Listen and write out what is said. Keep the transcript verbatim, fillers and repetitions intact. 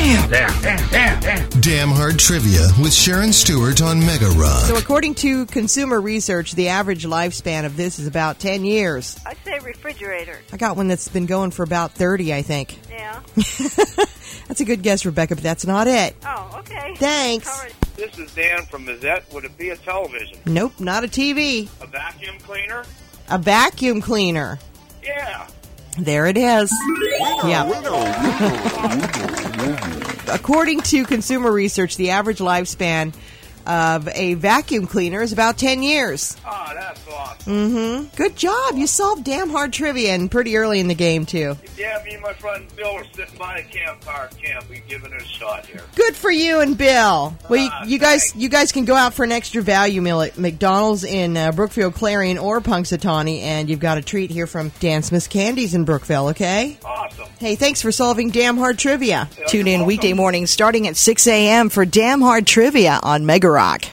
Damn, damn, damn, damn, damn. Damn Hard Trivia with Sharon Stewart on Mega Rock. So according to consumer research, the average lifespan of this is about ten years. I'd say refrigerator. I got one that's been going for about thirty, I think. Yeah. That's a good guess, Rebecca, but that's not it. Oh, okay. Thanks. All right. This is Dan from Mazette. Would it be a television? Nope, not a T V. A vacuum cleaner? A vacuum cleaner. Yeah. There it is. Yeah. According to consumer research, the average lifespan of a vacuum cleaner is about ten years. Oh, that's awesome. Mm-hmm. Good job. You solved damn hard trivia and pretty early in the game, too. Yeah, me and my friend Bill were sitting by a campfire camp. We've given it a shot here. Good for you and Bill. Well, you, Ah, you guys, thanks. you guys can go out for an extra value meal at McDonald's in uh, Brookfield, Clarion, or Punxsutawney, and you've got a treat here from Dan Smith's Candies in Brookville. Okay. Awesome. Hey, thanks for solving damn hard trivia. Yeah, Tune you're in welcome. weekday mornings starting at six a.m. for Damn Hard Trivia on Mega Rock.